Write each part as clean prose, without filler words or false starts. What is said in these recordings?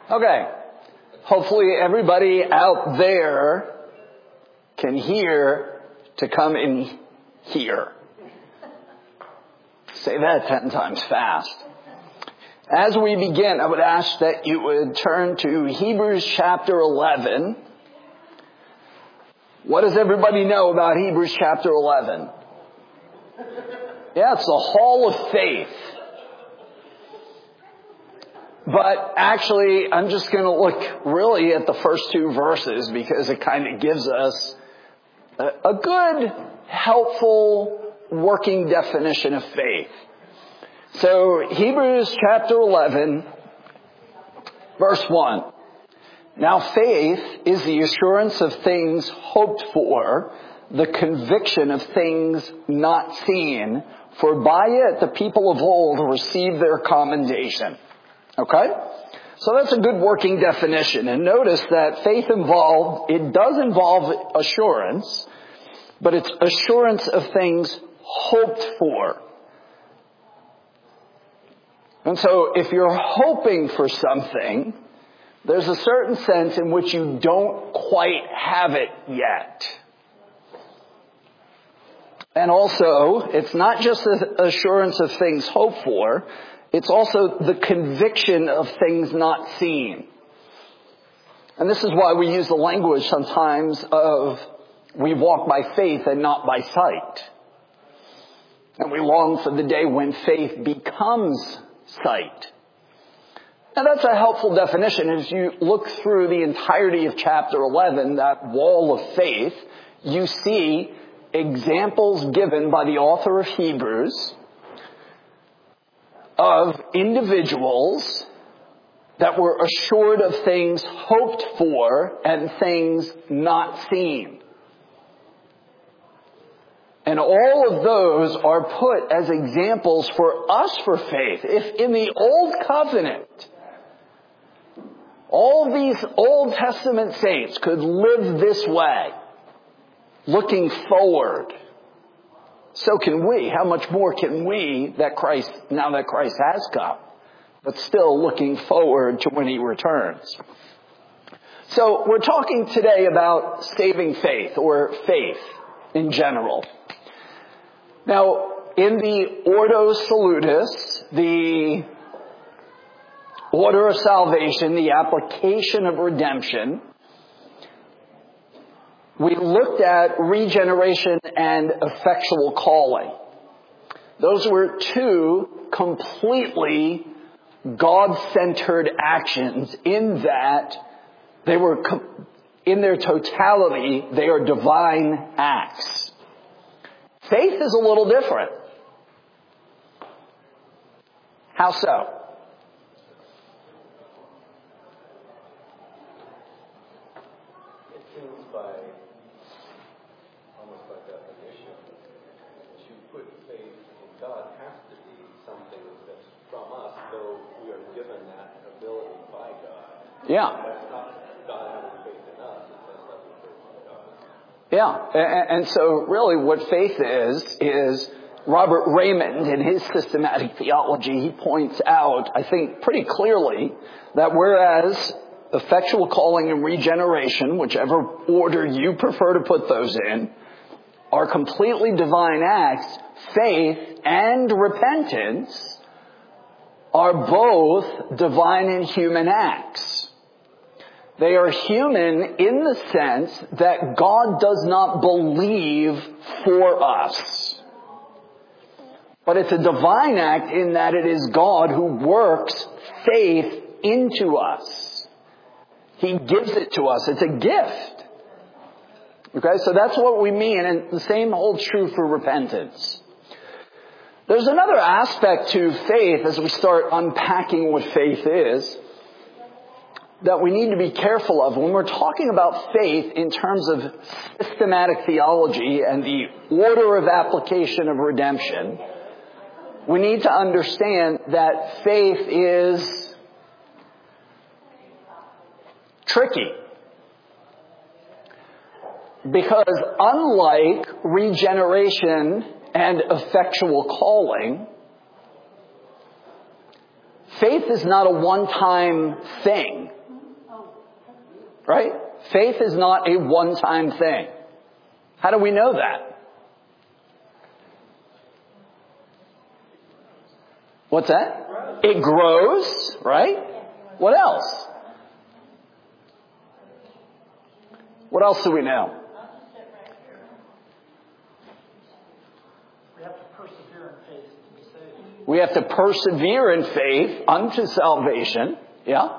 Okay. Hopefully everybody out there can hear to come in here. Say that 10 times fast. As we begin, I would ask that you would turn to Hebrews chapter 11. What does everybody know about Hebrews chapter 11? Yeah, it's the hall of faith. But actually, I'm just going to look really at the first 2 verses because it kind of gives us a good, helpful, working definition of faith. So, Hebrews chapter 11, verse 1. Now faith is the assurance of things hoped for, the conviction of things not seen, for by it the people of old received their commendation. Okay? So that's a good working definition. And notice that faith does involve assurance, but it's assurance of things hoped for. And so if you're hoping for something, there's a certain sense in which you don't quite have it yet. And also, it's not just the assurance of things hoped for, it's also the conviction of things not seen. And this is why we use the language sometimes of we walk by faith and not by sight. And we long for the day when faith becomes sight. Now that's a helpful definition. As you look through the entirety of chapter 11, that wall of faith, you see examples given by the author of Hebrews of individuals that were assured of things hoped for and things not seen. And all of those are put as examples for us for faith. If in the Old Covenant, all these Old Testament saints could live this way, looking forward, so can we. How much more can we now that Christ has come, but still looking forward to when He returns? So we're talking today about saving faith, or faith in general. Now, in the Ordo Salutis, the order of salvation, the application of redemption, we looked at regeneration and effectual calling. Those were 2 completely God-centered actions in that they were, in their totality, they are divine acts. Faith is a little different. How so? Yeah. Yeah. And so really what faith is Robert Raymond in his systematic theology, he points out, I think pretty clearly, that whereas effectual calling and regeneration, whichever order you prefer to put those in, are completely divine acts, faith and repentance are both divine and human acts. They are human in the sense that God does not believe for us. But it's a divine act in that it is God who works faith into us. He gives it to us. It's a gift. Okay, so that's what we mean, and the same holds true for repentance. There's another aspect to faith as we start unpacking what faith is that we need to be careful of. When we're talking about faith in terms of systematic theology and the order of application of redemption, we need to understand that faith is tricky. Because unlike regeneration and effectual calling, faith is not a one-time thing. right? Faith is not a one-time thing. How do we know that? What's that? It grows, right? What else? What else do we know? We have to persevere in faith unto salvation. Yeah?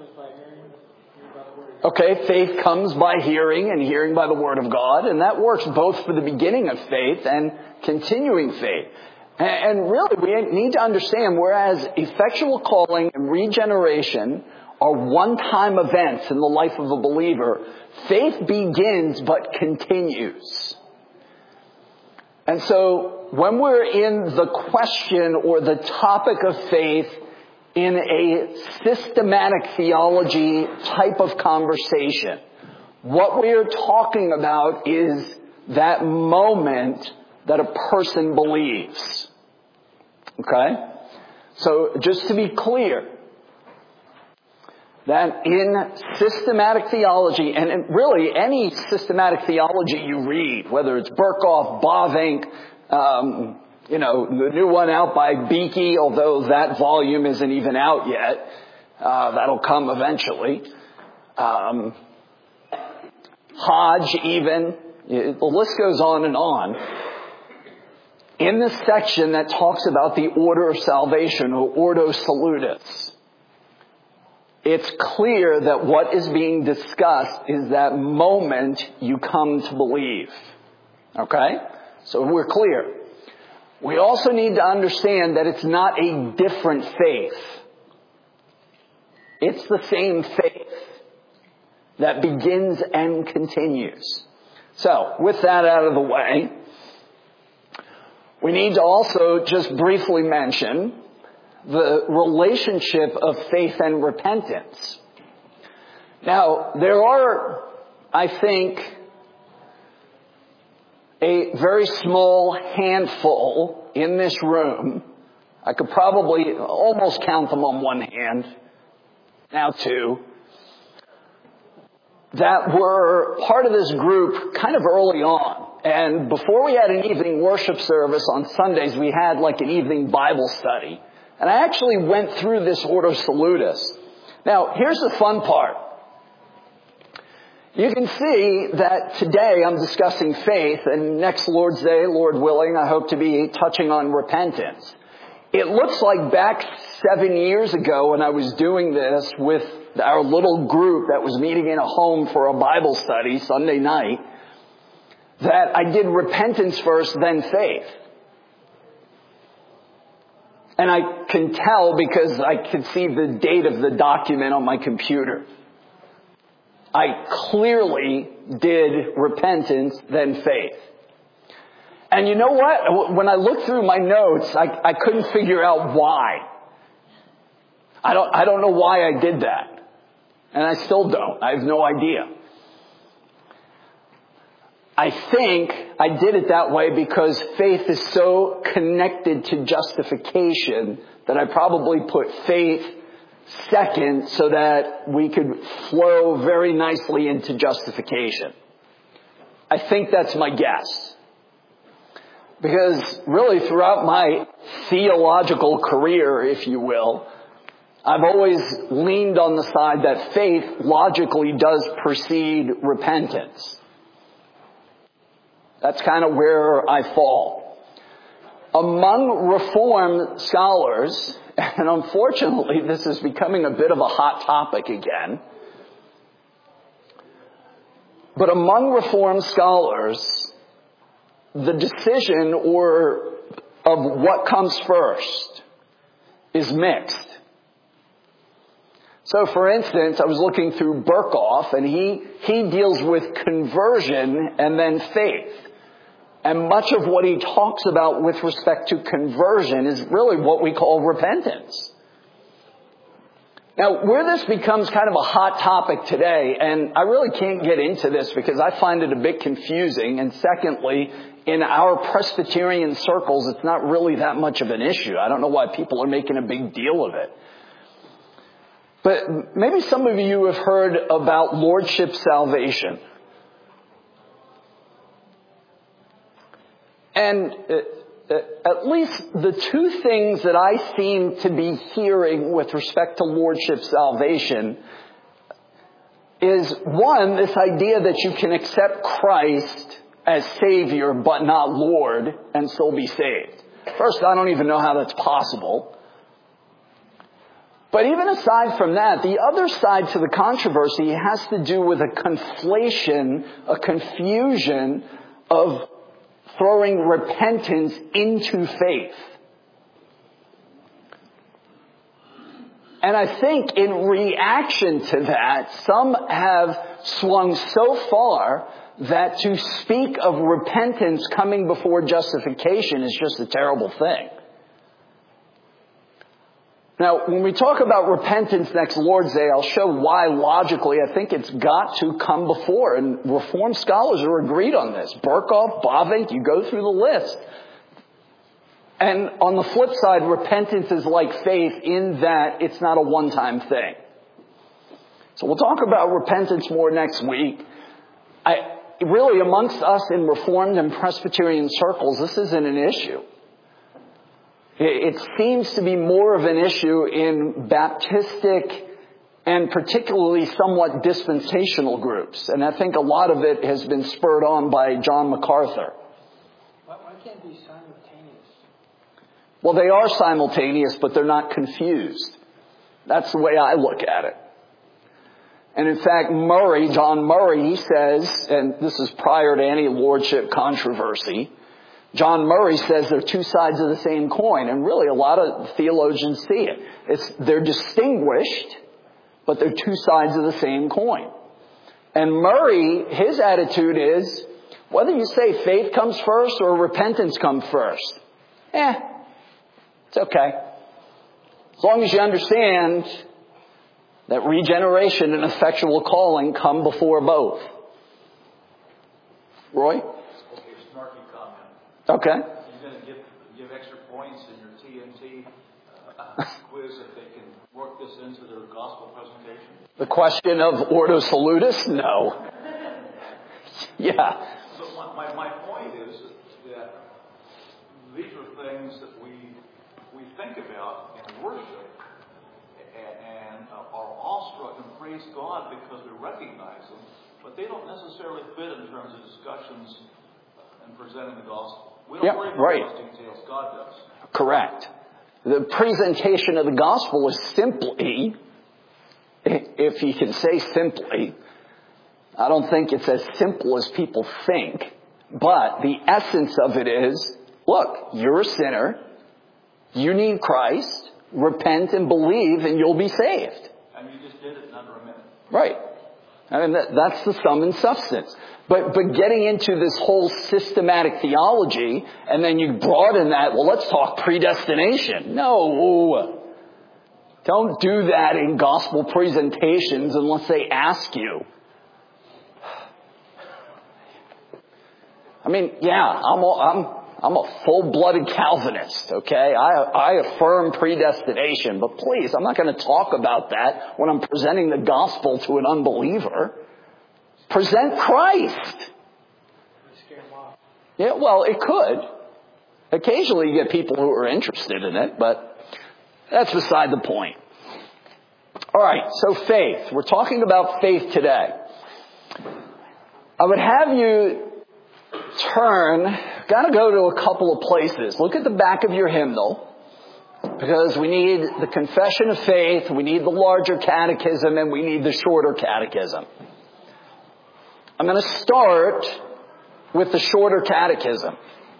Okay, faith comes by hearing and hearing by the Word of God. And that works both for the beginning of faith and continuing faith. And really, we need to understand, whereas effectual calling and regeneration are one-time events in the life of a believer, faith begins but continues. And so when we're in the question or the topic of faith in a systematic theology type of conversation, what we are talking about is that moment that a person believes. Okay? So just to be clear, that in systematic theology, and in really any systematic theology you read, whether it's Berkhoff, Bavinck, the new one out by Beeke, although that volume isn't even out yet, that'll come eventually. Hodge even, the list goes on and on. In the section that talks about the order of salvation, or Ordo Salutis, it's clear that what is being discussed is that moment you come to believe. Okay? So we're clear. We also need to understand that it's not a different faith. It's the same faith that begins and continues. So, with that out of the way, we need to also just briefly mention the relationship of faith and repentance. Now, there are, I think, a very small handful in this room. I could probably almost count them on one hand, now two, that were part of this group kind of early on. And before we had an evening worship service on Sundays, we had like an evening Bible study. And I actually went through this Ordo Salutis. Now, here's the fun part. You can see that today I'm discussing faith, and next Lord's Day, Lord willing, I hope to be touching on repentance. It looks like back 7 years ago when I was doing this with our little group that was meeting in a home for a Bible study Sunday night, that I did repentance first, then faith. And I can tell because I can see the date of the document on my computer. I clearly did repentance, then faith. And you know what? When I looked through my notes, I couldn't figure out why. I don't know why I did that. And I still don't. I have no idea. I think I did it that way because faith is so connected to justification that I probably put faith second so that we could flow very nicely into justification. I think that's my guess. Because really throughout my theological career, if you will, I've always leaned on the side that faith logically does precede repentance. That's kind of where I fall. Among Reformed scholars, and unfortunately this is becoming a bit of a hot topic again, but among Reformed scholars, the decision of what comes first is mixed. So, for instance, I was looking through Berkhoff, and he deals with conversion and then faith. And much of what he talks about with respect to conversion is really what we call repentance. Now, where this becomes kind of a hot topic today, and I really can't get into this because I find it a bit confusing, and secondly, in our Presbyterian circles, it's not really that much of an issue. I don't know why people are making a big deal of it. But maybe some of you have heard about lordship salvation. And at least the two things that I seem to be hearing with respect to lordship salvation is, one, this idea that you can accept Christ as Savior but not Lord and still be saved. First, I don't even know how that's possible. But even aside from that, the other side to the controversy has to do with a conflation, a confusion of throwing repentance into faith. And I think in reaction to that, some have swung so far that to speak of repentance coming before justification is just a terrible thing. Now, when we talk about repentance next Lord's Day, I'll show why logically I think it's got to come before. And Reformed scholars are agreed on this. Berkhoff, Bavinck, you go through the list. And on the flip side, repentance is like faith in that it's not a one-time thing. So we'll talk about repentance more next week. Really, amongst us in Reformed and Presbyterian circles, this isn't an issue. It seems to be more of an issue in Baptistic and particularly somewhat dispensational groups. And I think a lot of it has been spurred on by John MacArthur. Why can't it be simultaneous? Well, they are simultaneous, but they're not confused. That's the way I look at it. And in fact, John Murray, he says, and this is prior to any lordship controversy, John Murray says they're two sides of the same coin. And really, a lot of theologians see it. They're distinguished, but they're two sides of the same coin. And Murray, his attitude is, whether you say faith comes first or repentance comes first, it's okay. As long as you understand that regeneration and effectual calling come before both. Roy? Okay. You're going to give extra points in your TNT quiz if they can work this into their gospel presentation? The question of Ordo Salutis? No. Yeah. So my point is that these are things that we think about in worship and are awestruck and praise God because we recognize them, but they don't necessarily fit in terms of discussions and presenting the gospel. We don't worry about those details. God does. Correct. The presentation of the gospel is simply, if you can say simply, I don't think it's as simple as people think, but the essence of it is, look, you're a sinner, you need Christ, repent and believe and you'll be saved. And you just did it in under a minute. Right. I mean, that's the sum and substance. But getting into this whole systematic theology, and then you broaden that, well, let's talk predestination. No. Don't do that in gospel presentations unless they ask you. I mean, yeah, I'm a full-blooded Calvinist, okay? I affirm predestination, but please, I'm not going to talk about that when I'm presenting the gospel to an unbeliever. Present Christ. Yeah, well, it could. Occasionally you get people who are interested in it, but that's beside the point. All right, so faith. We're talking about faith today. I would have you got to go to a couple of places. Look at the back of your hymnal, because we need the Confession of Faith, we need the larger catechism, and we need the shorter catechism. I'm going to start with the shorter catechism.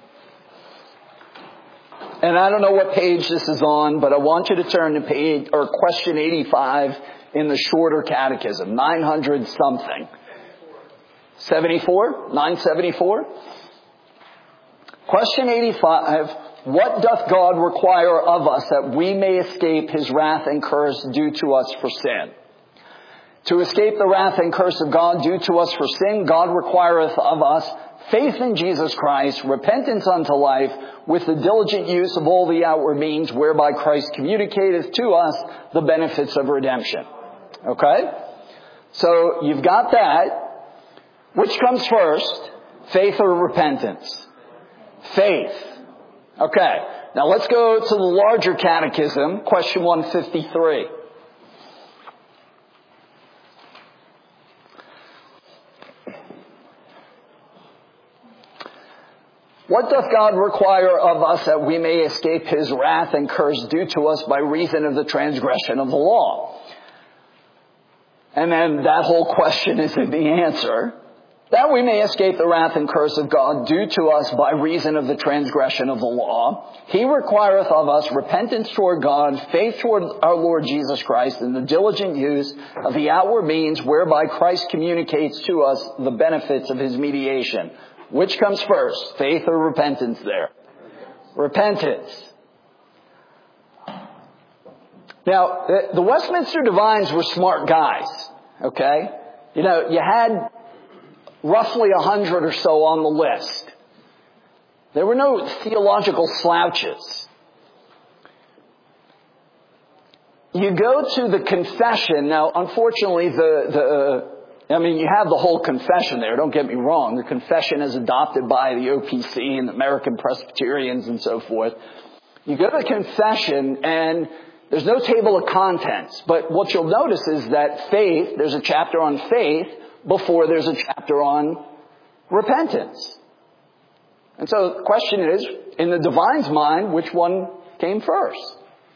And I don't know what page this is on, but I want you to turn to question 85 in the shorter catechism, 900 something. 74? 974? Question 85, what doth God require of us that we may escape his wrath and curse due to us for sin? To escape the wrath and curse of God due to us for sin, God requireth of us faith in Jesus Christ, repentance unto life, with the diligent use of all the outward means whereby Christ communicateth to us the benefits of redemption. Okay? So you've got that. Which comes first? Faith or repentance? Faith. Okay. Now let's go to the larger catechism, question 153. What doth God require of us that we may escape His wrath and curse due to us by reason of the transgression of the law? And then that whole question is in the answer. That we may escape the wrath and curse of God due to us by reason of the transgression of the law, He requireth of us repentance toward God, faith toward our Lord Jesus Christ, and the diligent use of the outward means whereby Christ communicates to us the benefits of His mediation. Which comes first, faith or repentance there? Repentance. Now, the Westminster Divines were smart guys, okay? You know, you had roughly 100 or so on the list. There were no theological slouches. You go to the confession. Now, unfortunately, you have the whole confession there, don't get me wrong. The confession is adopted by the OPC and the American Presbyterians and so forth. You go to the confession and there's no table of contents. But what you'll notice is that faith, there's a chapter on faith before there's a chapter on repentance. And so the question is, in the Divine's mind, which one came first?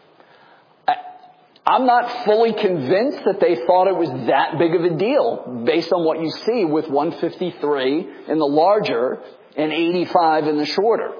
I'm not fully convinced that they thought it was that big of a deal based on what you see with 153 in the larger and 85 in the shorter.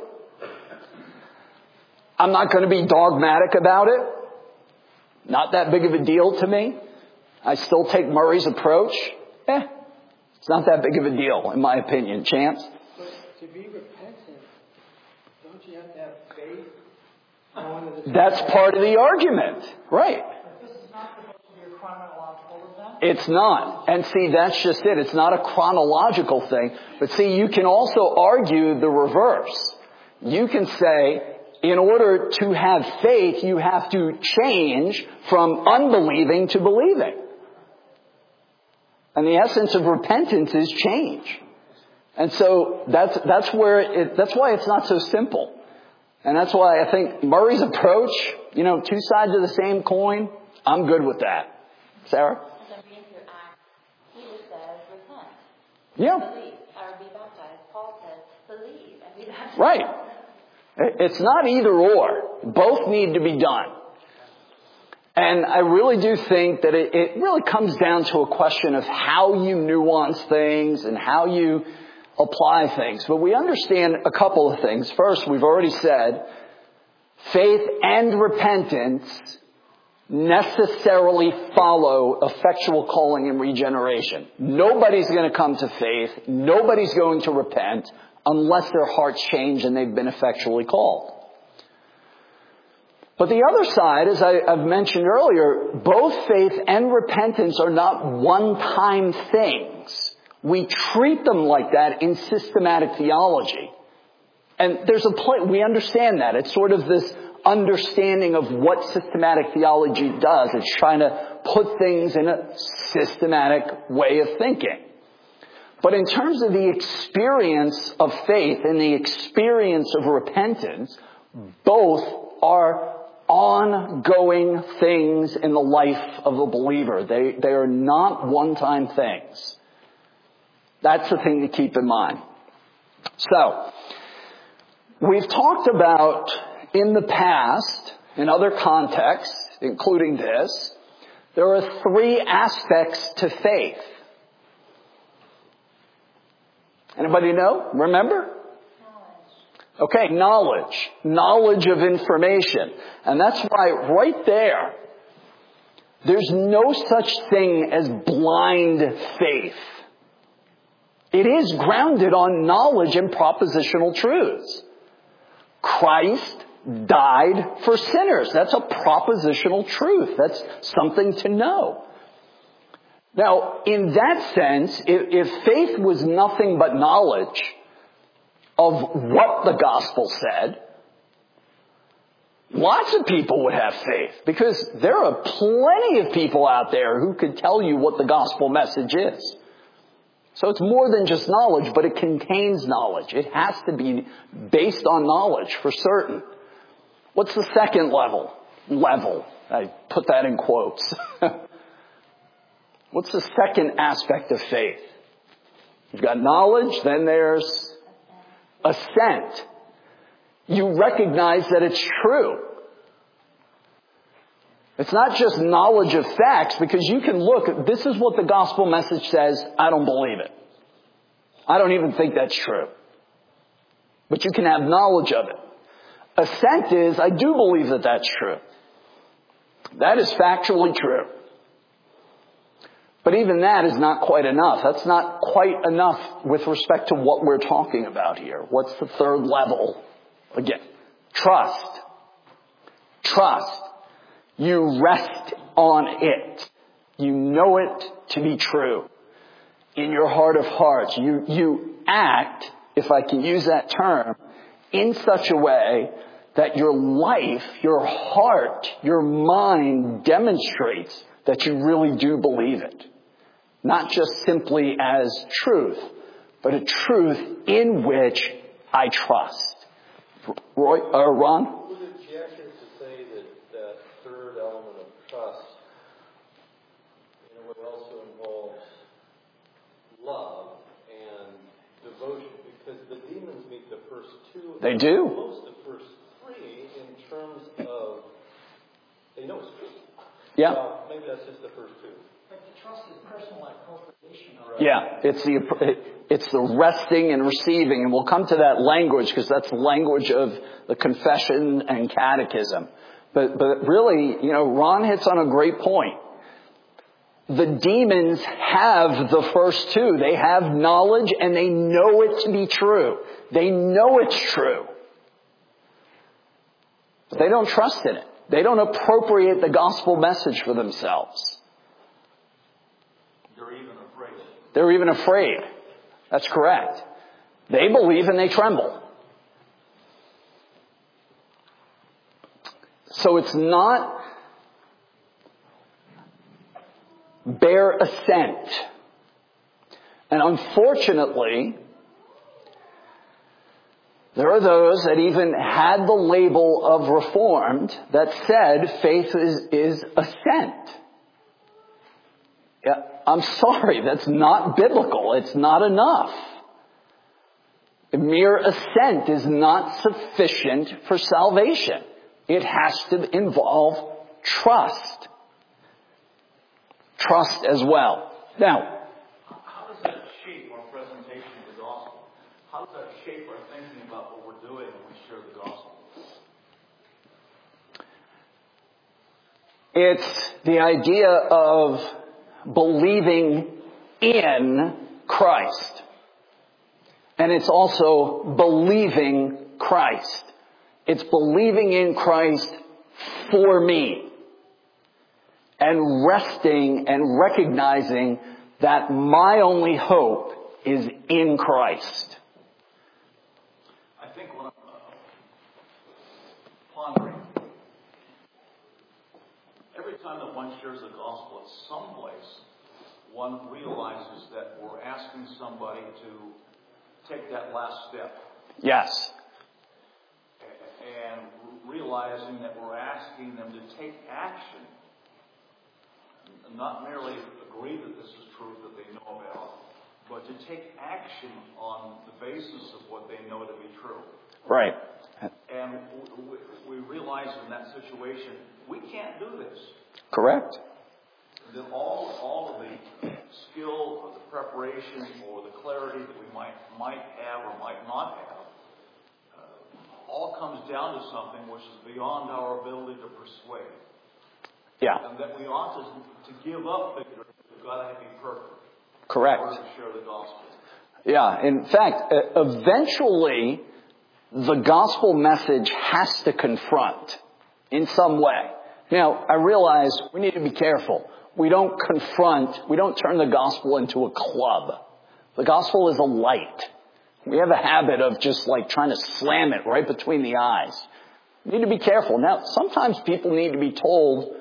I'm not going to be dogmatic about it. Not that big of a deal to me. I still take Murray's approach. It's not that big of a deal, in my opinion. Chance? But to be repentant, don't you have to have faith? That's part of the argument. Right. But this is not supposed to be a chronological event? It's not. And see, that's just it. It's not a chronological thing. But see, you can also argue the reverse. You can say, in order to have faith, you have to change from unbelieving to believing. And the essence of repentance is change. And so that's why it's not so simple. And that's why I think Murray's approach, two sides of the same coin, I'm good with that. Sarah? As I'm reading through Acts, Peter says, repent. Yeah. Believe, or be baptized. Paul says, believe and be baptized. Right. It's not either or. Both need to be done. And I really do think that it really comes down to a question of how you nuance things and how you apply things. But we understand a couple of things. First, we've already said, faith and repentance necessarily follow effectual calling and regeneration. Nobody's going to come to faith. Nobody's going to repent unless their hearts change and they've been effectually called. But the other side, as I've mentioned earlier, both faith and repentance are not one-time things. We treat them like that in systematic theology. And there's we understand that. It's sort of this understanding of what systematic theology does. It's trying to put things in a systematic way of thinking. But in terms of the experience of faith and the experience of repentance, both are ongoing things in the life of a believer. They are not one-time things. That's the thing to keep in mind. So, we've talked about in the past, in other contexts, including this, there are three aspects to faith. Anybody know? Remember? Okay, knowledge. Knowledge of information. And that's why right there's no such thing as blind faith. It is grounded on knowledge and propositional truths. Christ died for sinners. That's a propositional truth. That's something to know. Now, in that sense, if faith was nothing but knowledge of what the gospel said, lots of people would have faith, because there are plenty of people out there who could tell you what the gospel message is. So it's more than just knowledge, but it contains knowledge. It has to be based on knowledge for certain. What's the second level? I put that in quotes. What's the second aspect of faith? You've got knowledge, then there's assent. You recognize that it's true. It's not just knowledge of facts, because you can look, this is what the gospel message says, I don't believe it. I don't even think that's true. But you can have knowledge of it. Assent is, I do believe that that's true. That is factually true. But even that is not quite enough. That's not quite enough with respect to what we're talking about here. What's the third level? Again, trust. Trust. You rest on it. You know it to be true. In your heart of hearts, you act, if I can use that term, in such a way that your life, your heart, your mind demonstrates that you really do believe it. Not just simply as truth, but a truth in which I trust. Ron? Would it be accurate to say that third element of trust, in a way, also involves love and devotion? Because the demons meet the first two. They do. Most of the first three in terms of, they know it's true. Yeah. Well, maybe that's just the first two. But the trust is personal appropriation. Yeah, it's the resting and receiving, and we'll come to that language because that's the language of the confession and catechism. But really, Ron hits on a great point. The demons have the first two. They have knowledge and they know it to be true. They know it's true. But they don't trust in it. They don't appropriate the gospel message for themselves. They're even afraid. That's correct. They believe and they tremble. So it's not bare assent. And unfortunately, there are those that even had the label of Reformed that said faith is assent. Yeah, I'm sorry, that's not biblical. It's not enough. Mere assent is not sufficient for salvation. It has to involve trust. Trust as well. Now, how does that shape our presentation of the gospel? How does that shape our thinking about what we're doing when we share the gospel? it's the idea of believing in Christ. And it's also believing Christ. It's believing in Christ for me. And resting and recognizing that my only hope is in Christ. I think when I'm pondering, every time that one shares the gospel at some place, one realizes that we're asking somebody to take that last step. Yes. And realizing that we're asking them to take action. Not merely agree that this is truth that they know about, but to take action on the basis of what they know to be true. Right. And we realize in that situation, we can't do this. Correct. That all of the skill or the preparation or the clarity that we might have or might not have, all comes down to something which is beyond our ability to persuade. Yeah. And that we ought to give up victory. We've got to be perfect. Correct. In order to share the gospel. Yeah. In fact, eventually, the gospel message has to confront in some way. Now, I realize we need to be careful. We don't confront. We don't turn the gospel into a club. The gospel is a light. We have a habit of just like trying to slam it right between the eyes. We need to be careful. Now, sometimes people need to be told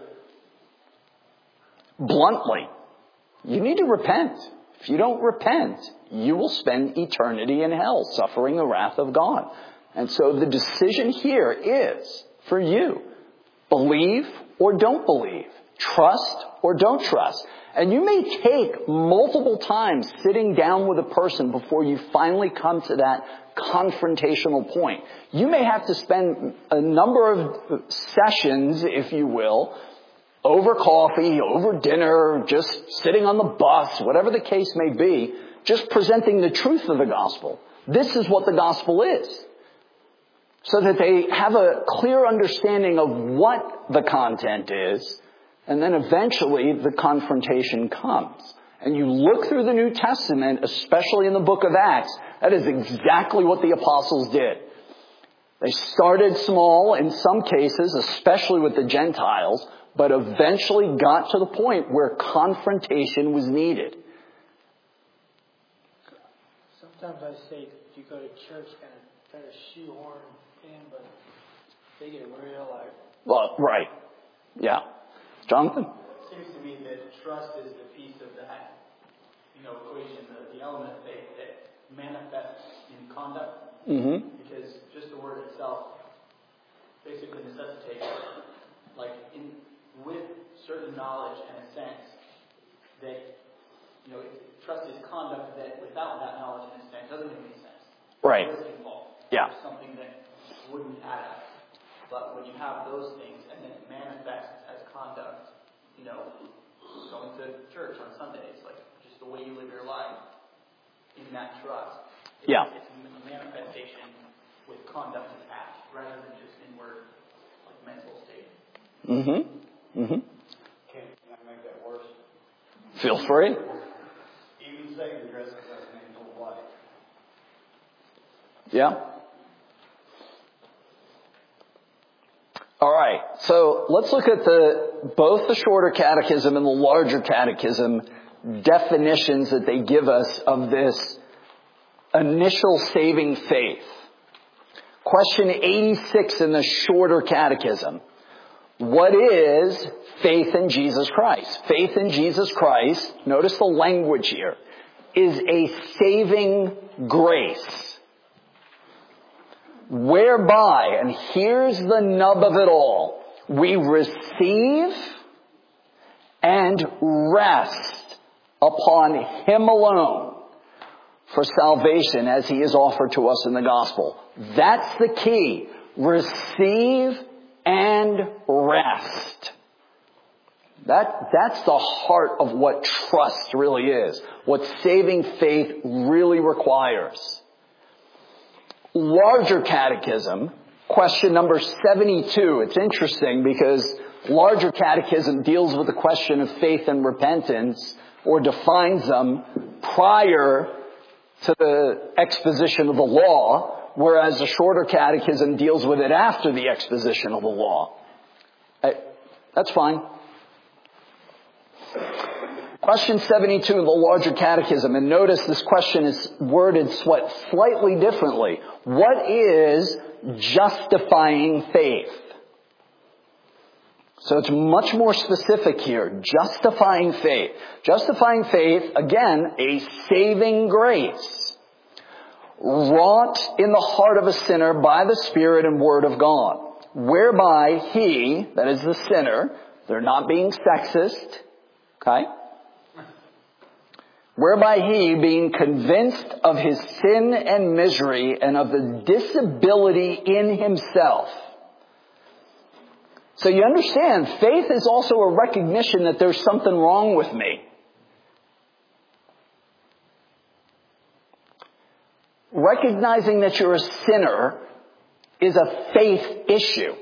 bluntly, you need to repent. If you don't repent, you will spend eternity in hell, suffering the wrath of God. And so the decision here is for you. Believe or don't believe. Trust or don't trust. And you may take multiple times sitting down with a person before you finally come to that confrontational point. You may have to spend a number of sessions, if you will, over coffee, over dinner, just sitting on the bus, whatever the case may be, just presenting the truth of the gospel. This is what the gospel is. So that they have a clear understanding of what the content is, and then eventually the confrontation comes. And you look through the New Testament, especially in the book of Acts, that is exactly what the apostles did. They started small in some cases, especially with the Gentiles, but eventually got to the point where confrontation was needed. Sometimes I say you go to church and try to shoehorn in, but they get real like... Well, right. Yeah. Jonathan? It seems to me that trust is the piece of that, equation, the element of faith that manifests in conduct. Mm-hmm. Because just the word itself basically necessitates, with certain knowledge and a sense that, trust is conduct that without that knowledge and a sense doesn't make any sense. Right. It doesn't involve. Yeah. Something that wouldn't add up. But when you have those things and then it manifests as conduct, going to church on Sundays, just the way you live your life in that trust. It's a manifestation with conduct attached rather than just inward, mental state. Mm-hmm. Mm-hmm. Can I make that worse? Feel free. Even Satan dresses as an angel of light. Yeah. All right. So let's look at both the shorter catechism and the larger catechism definitions that they give us of this initial saving faith. Question 86 in the shorter catechism. What is faith in Jesus Christ? Faith in Jesus Christ, notice the language here, is a saving grace. Whereby, and here's the nub of it all, we receive and rest upon Him alone for salvation as He is offered to us in the gospel. That's the key. Receive and rest. That's the heart of what trust really is. What saving faith really requires. Larger catechism, question number 72. It's interesting because larger catechism deals with the question of faith and repentance, or defines them prior to the exposition of the law, whereas the shorter catechism deals with it after the exposition of the law. That's fine. Question 72 in the larger catechism, and notice this question is worded slightly differently. What is justifying faith? So it's much more specific here. Justifying faith. Justifying faith, again, a saving grace, wrought in the heart of a sinner by the Spirit and Word of God, whereby he, that is the sinner, they're not being sexist, okay? Whereby he, being convinced of his sin and misery and of the disability in himself. So you understand, faith is also a recognition that there's something wrong with me. Recognizing that you're a sinner is a faith issue.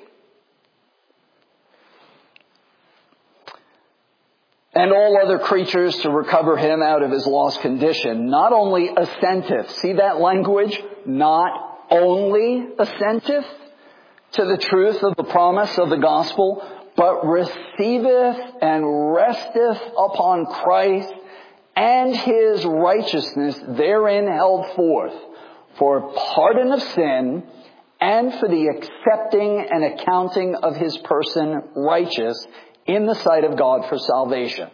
And all other creatures to recover him out of his lost condition. Not only assenteth. See that language? Not only assenteth to the truth of the promise of the gospel, but receiveth and resteth upon Christ and his righteousness therein held forth, for pardon of sin, and for the accepting and accounting of his person righteous in the sight of God for salvation.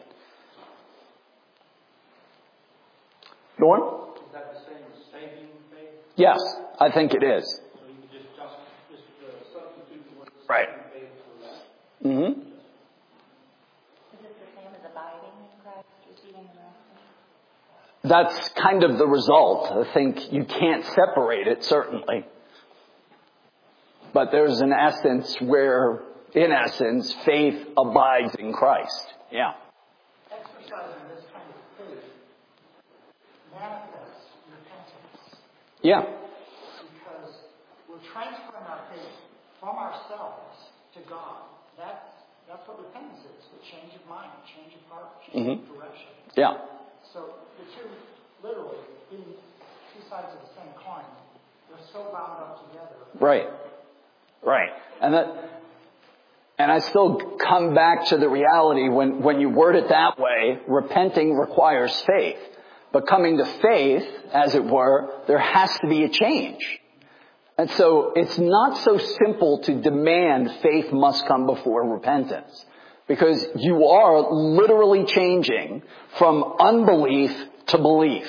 Norm? Is that the same as saving faith? Yes, I think it is. So you can just substitute the word Right. saving faith for that. Mm-hmm. Is it the same as abiding in Christ, receiving the resting? That's kind of the result. I think you can't separate it, certainly. But there's an essence where, in essence, faith abides in Christ. Yeah. Exercising this kind of faith manifests repentance. Yeah. Because we're transferring our faith from ourselves to God. That's what repentance is. A change of mind, a change of heart, a change of direction. Yeah. So the two, literally, being two sides of the same coin, they're so bound up together. Right. Right. And I still come back to the reality when you word it that way, repenting requires faith. But coming to faith, as it were, there has to be a change. And so it's not so simple to demand faith must come before repentance. Because you are literally changing from unbelief to belief.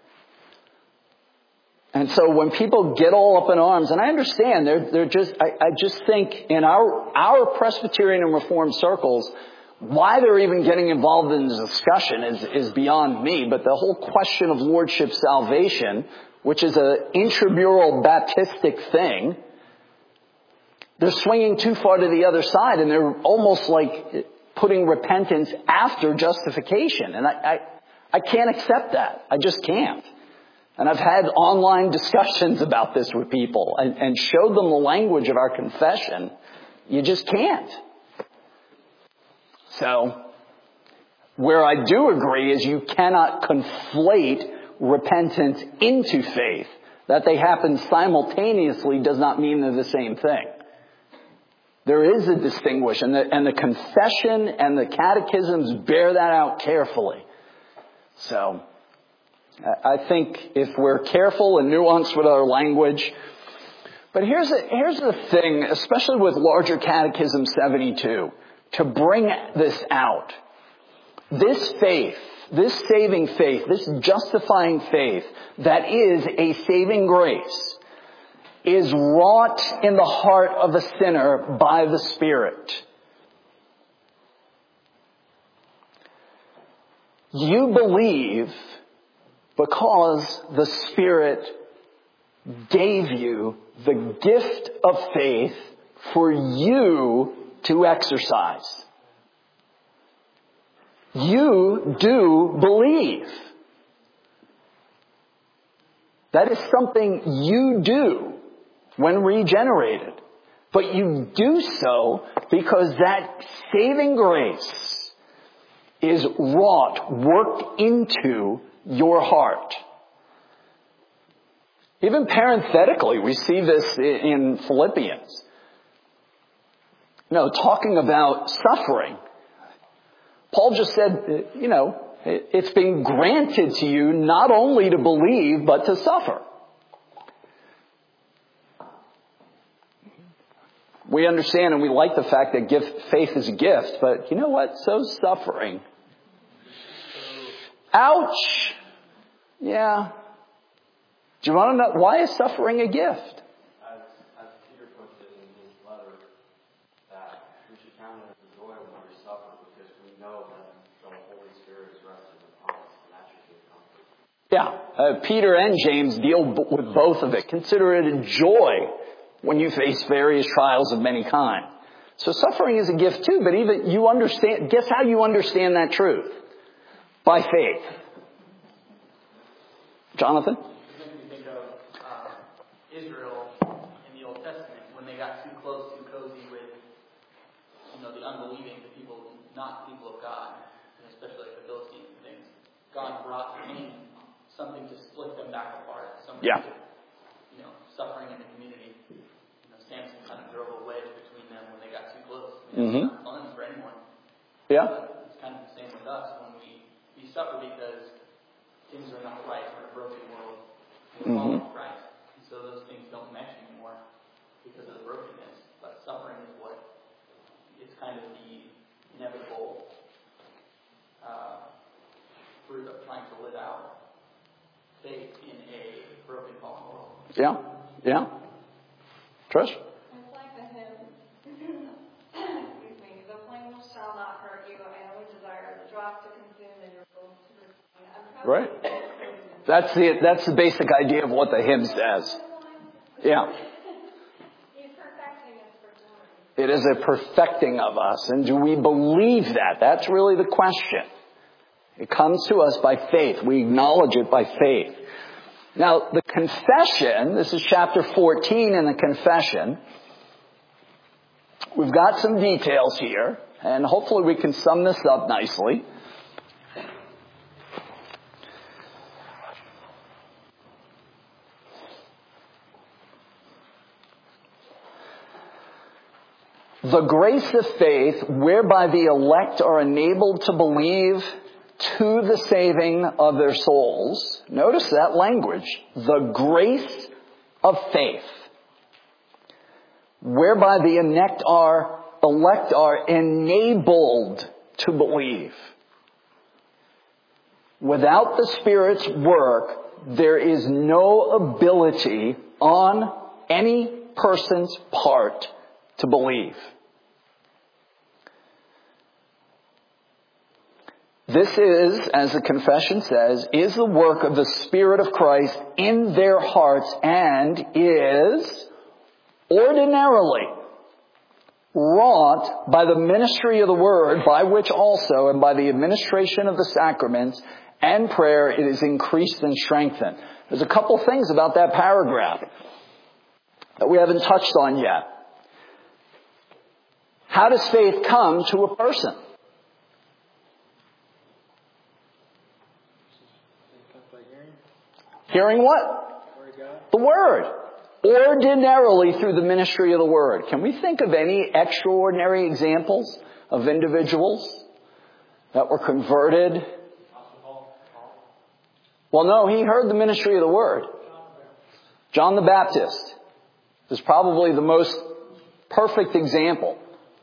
And so when people get all up in arms, and I understand, they're just, I just think in our Presbyterian and Reformed circles, why they're even getting involved in the discussion is beyond me. But the whole question of lordship salvation, which is an intramural Baptistic thing, they're swinging too far to the other side, and they're almost like putting repentance after justification. And I can't accept that. I just can't. And I've had online discussions about this with people and showed them the language of our confession. You just can't. So, where I do agree is you cannot conflate repentance into faith. That they happen simultaneously does not mean they're the same thing. There is a distinction, and the confession and the catechisms bear that out carefully. So, I think if we're careful and nuanced with our language. But here's the thing, especially with larger Catechism 72, to bring this out. This faith, this saving faith, this justifying faith that is a saving grace is wrought in the heart of a sinner by the Spirit. You believe because the Spirit gave you the gift of faith for you to exercise. You do believe. That is something you do when regenerated. But you do so because that saving grace is wrought, worked into your heart. Even parenthetically, we see this in Philippians. Talking about suffering. Paul just said, it's been granted to you not only to believe, but to suffer. We understand and we like the fact that faith is a gift, but you know what? So is suffering. Ouch! Yeah. Do you want to know why is suffering a gift? As Peter puts it in his letter, that we should count it as a joy when we suffer because we know that the Holy Spirit is resting upon us, and that should be a comfort. Yeah. Peter and James deal with both of it. Consider it a joy when you face various trials of many kinds. So suffering is a gift too, but even you understand, guess how you understand that truth? By faith. Jonathan? When you think of Israel in the Old Testament, when they got too close, too cozy with, the unbelieving, the people, not the people of God, and especially like the Philistines and things, God brought in something to split them back apart. Something to, suffering in the community. Samson kind of drove a wedge between them when they got too close. It's not fun. Yeah. It's kind of the same with us when we suffer because things are not right. We're in a broken world. We're following Christ. And so those things don't mesh anymore because of the brokenness. But suffering is what it's kind of the inevitable fruit of trying to live out faith in a broken, fallen world. Yeah. Yeah. Trish? It's like the hymn, excuse me, the flame shall not hurt you, and we desire the drop to consume and your bones to refine. Right. That's the basic idea of what the hymn says. Yeah. He's perfecting us for glory. It is a perfecting of us. And do we believe that? That's really the question. It comes to us by faith. We acknowledge it by faith. Now, the confession, this is chapter 14 in the confession. We've got some details here, and hopefully we can sum this up nicely. The grace of faith whereby the elect are enabled to believe to the saving of their souls. Notice that language. The grace of faith whereby the elect are enabled to believe. Without the Spirit's work, there is no ability on any person's part to believe. This is, as the confession says, is the work of the Spirit of Christ in their hearts and is ordinarily wrought by the ministry of the Word, by which also, and by the administration of the sacraments and prayer, it is increased and strengthened. There's a couple things about that paragraph that we haven't touched on yet. How does faith come to a person? Hearing what? The Word. Ordinarily through the ministry of the Word. Can we think of any extraordinary examples of individuals that were converted? Well, no, he heard the ministry of the Word. John the Baptist is probably the most perfect example.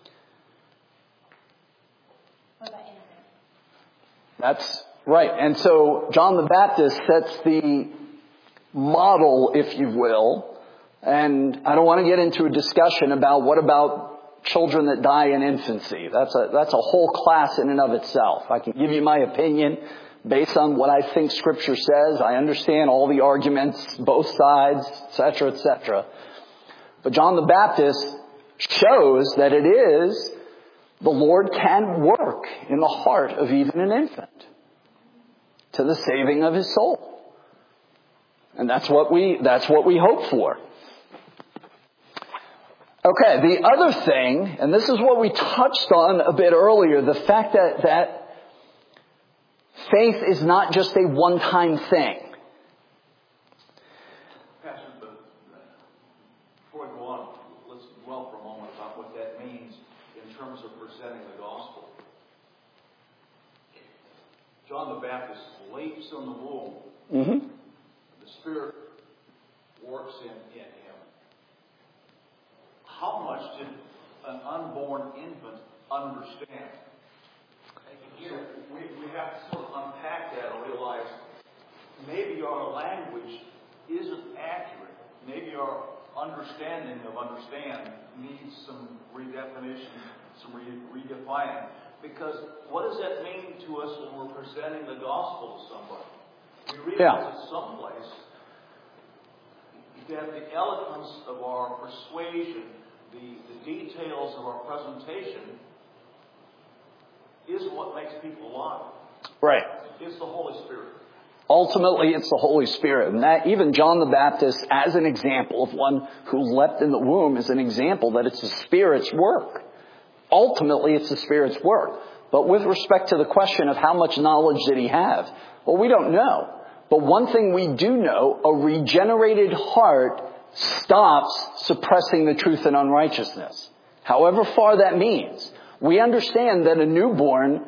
That's right. And so John the Baptist sets the model, if you will. And I don't want to get into a discussion about what about children that die in infancy. That's a whole class in and of itself. I can give you my opinion based on what I think Scripture says. I understand all the arguments, both sides, etc., etc. But John the Baptist shows that it is the Lord can work in the heart of even an infant to the saving of his soul. And that's what we hope for. Okay, the other thing, and this is what we touched on a bit earlier, the fact that faith is not just a one-time thing. Pastor, but before I go on, let's dwell for a moment about what that means in terms of presenting the gospel. John the Baptist leaps in the womb. Mm-hmm. The Spirit works in him. How much did an unborn infant understand? We have to sort of unpack that and realize maybe our language isn't accurate. Maybe our understanding of understand needs some redefinition, some redefining. Because what does that mean to us when we're presenting the gospel to somebody? We realize at some place that the eloquence of our persuasion, the details of our presentation is what makes people alive. Right. It's the Holy Spirit. Ultimately, it's the Holy Spirit. And that even John the Baptist, as an example of one who leapt in the womb, is an example that it's the Spirit's work. Ultimately, it's the Spirit's work. But with respect to the question of how much knowledge did he have, well, we don't know. But one thing we do know, a regenerated heart stops suppressing the truth and unrighteousness. However far that means. We understand that a newborn,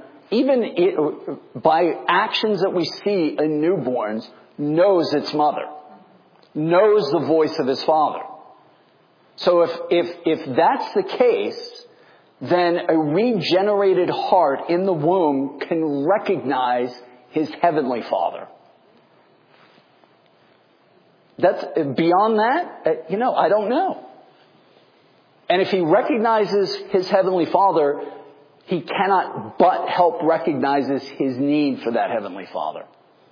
by actions that we see in newborns, knows its mother, knows the voice of his father. So if that's the case, then a regenerated heart in the womb can recognize his heavenly Father. That's beyond that, I don't know. And if he recognizes his heavenly Father, he cannot but help recognizes his need for that heavenly Father.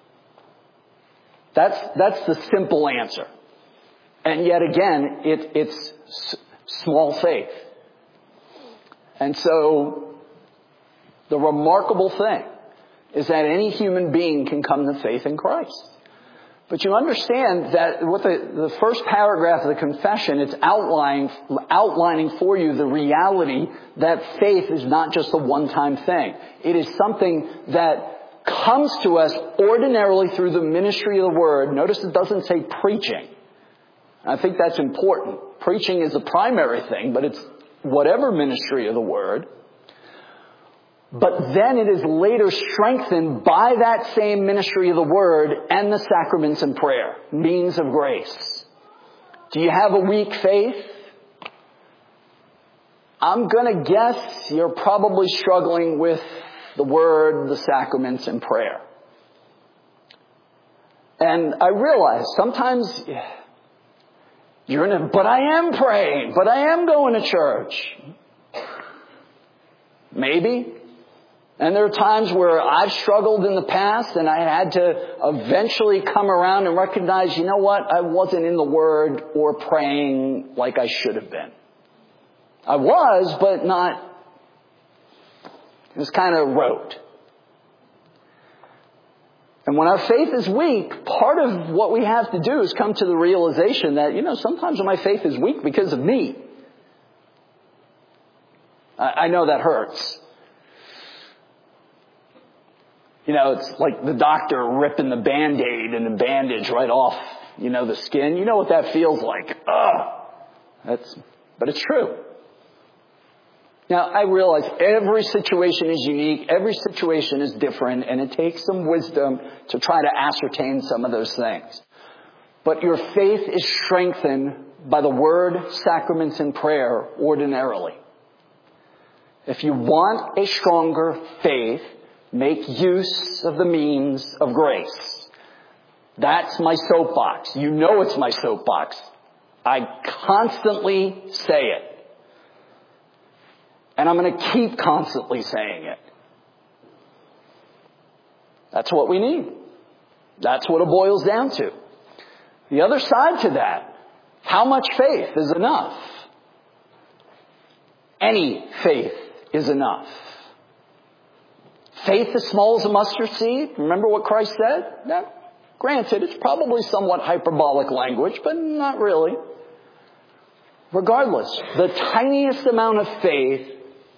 That's the simple answer. And yet again, it's small faith. And so, the remarkable thing is that any human being can come to faith in Christ. But you understand that with the first paragraph of the confession, it's outlining for you the reality that faith is not just a one-time thing. It is something that comes to us ordinarily through the ministry of the Word. Notice it doesn't say preaching. I think that's important. Preaching is the primary thing, but it's whatever ministry of the Word. But then it is later strengthened by that same ministry of the Word and the sacraments and prayer, means of grace. Do you have a weak faith? I'm going to guess you're probably struggling with the Word, the sacraments, and prayer. And I realize sometimes but I am praying, but I am going to church. Maybe. And there are times where I've struggled in the past and I had to eventually come around and recognize, you know what? I wasn't in the Word or praying like I should have been. I was, but not. It was kind of rote. And when our faith is weak, part of what we have to do is come to the realization that, sometimes my faith is weak because of me. I know that hurts. It's like the doctor ripping the Band-Aid and the bandage right off, the skin. You know what that feels like. But it's true. Now, I realize every situation is unique, every situation is different, and it takes some wisdom to try to ascertain some of those things. But your faith is strengthened by the Word, sacraments, and prayer ordinarily. If you want a stronger faith, make use of the means of grace. That's my soapbox. You know it's my soapbox. I constantly say it. And I'm going to keep constantly saying it. That's what we need. That's what it boils down to. The other side to that, how much faith is enough? Any faith is enough. Faith as small as a mustard seed. Remember what Christ said? Now, granted, it's probably somewhat hyperbolic language, but not really. Regardless, the tiniest amount of faith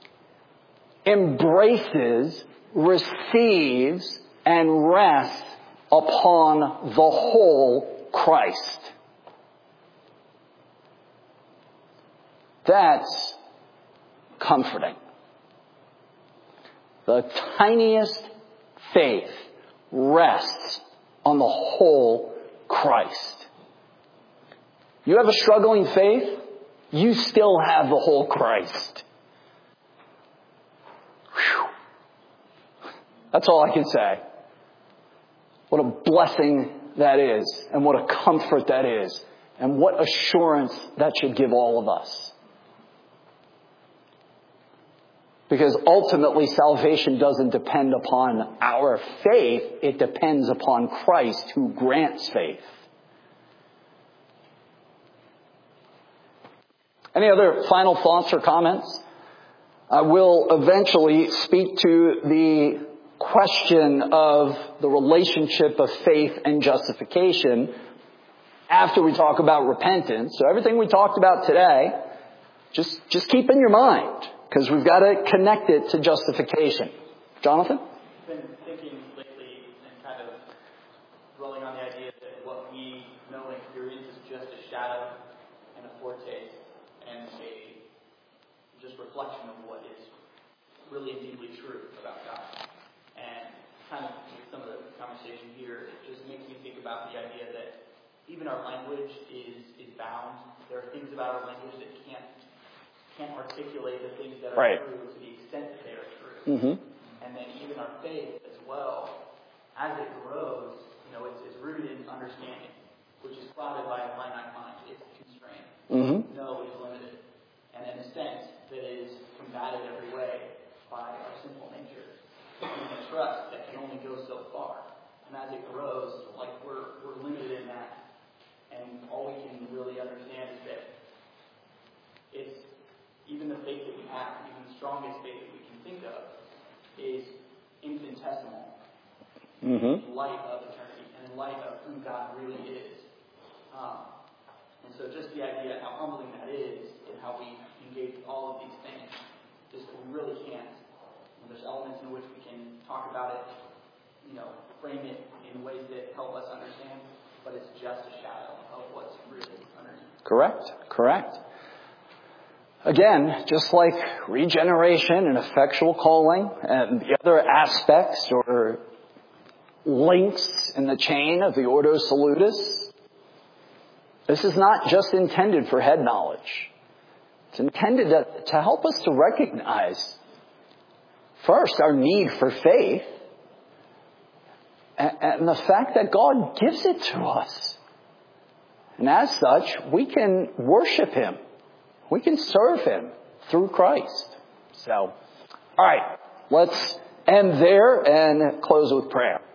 embraces, receives, and rests upon the whole Christ. That's comforting. The tiniest faith rests on the whole Christ. You have a struggling faith, you still have the whole Christ. Whew. That's all I can say. What a blessing that is, and what a comfort that is, and what assurance that should give all of us. Because ultimately salvation doesn't depend upon our faith, it depends upon Christ who grants faith. Any other final thoughts or comments? I will eventually speak to the question of the relationship of faith and justification after we talk about repentance. So everything we talked about today, just keep in your mind, because we've got to connect it to justification. Jonathan? I've been thinking lately and kind of dwelling on the idea that what we know and experience is just a shadow and a foretaste and a just reflection of what is really and deeply true about God. And kind of with some of the conversation here, it just makes me think about the idea that even our language is bound. There are things about our language that can't articulate the things that are true to the extent that they are true. Mm-hmm. And then even our faith as well, as it grows, it's rooted in understanding, which is clouded by a finite mind. It's constrained. Mm-hmm. Know is limited. And in a sense, that is combated every way by our sinful nature. And a trust that can only go so far. And as it grows, like we're limited in that. And all we can really understand is that it's even the faith that we have, even the strongest faith that we can think of, is infinitesimal in light of eternity and in light of who God really is. And so just the idea of how humbling that is and how we engage with all of these things, just that we really can't. And there's elements in which we can talk about it, frame it in ways that help us understand, but it's just a shadow of what's really underneath. Correct. Again, just like regeneration and effectual calling and the other aspects or links in the chain of the Ordo Salutis, this is not just intended for head knowledge. It's intended to help us to recognize, first, our need for faith and the fact that God gives it to us. And as such, we can worship Him. We can serve Him through Christ. So, all right, let's end there and close with prayer.